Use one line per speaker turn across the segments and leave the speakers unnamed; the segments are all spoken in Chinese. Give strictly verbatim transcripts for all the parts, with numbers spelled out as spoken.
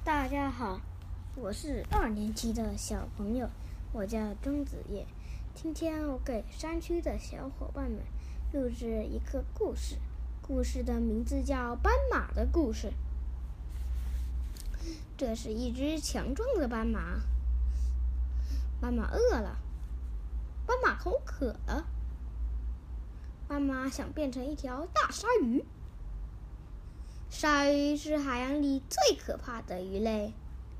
大家好，我是二年级的小朋友，我叫钟子叶。今天我给山区的小伙伴们录制一个故事，故事的名字叫《斑马的故事》。这是一只强壮的斑马，斑马饿了，斑马口渴了，斑马想变成一条大鲨鱼。鲨鱼是海洋里最可怕的鱼类，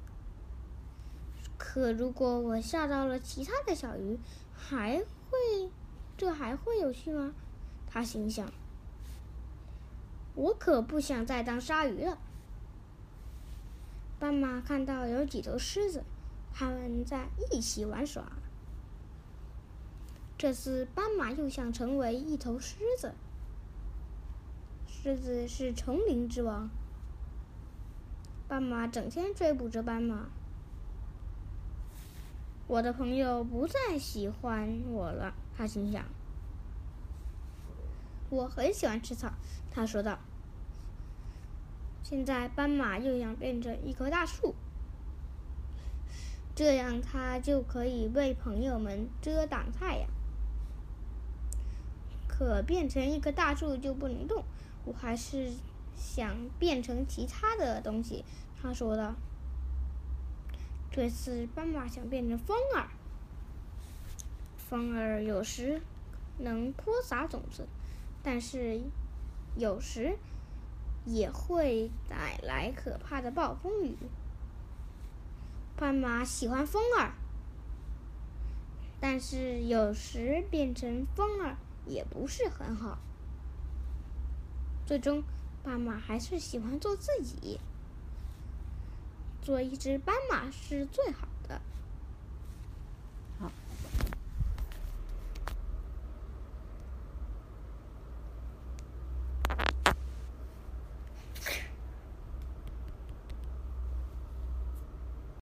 可如果我吓到了其他的小鱼，还会这还会有趣吗？他心想。我可不想再当鲨鱼了。斑马看到有几头狮子，它们在一起玩耍。这次斑马又想成为一头狮子。狮子是丛林之王，斑马整天追捕着斑马。我的朋友不再喜欢我了，他心想。我很喜欢吃草，他说道。现在斑马又想变成一棵大树，这样他就可以为朋友们遮挡太阳。可变成一棵大树就不能动，我还是想变成其他的东西，他说道。这次斑马想变成风儿。风儿有时能播撒种子，但是有时也会带来可怕的暴风雨。斑马喜欢风儿，但是有时变成风儿也不是很好。最终，斑马还是喜欢做自己。做一只斑马是最好的。
好，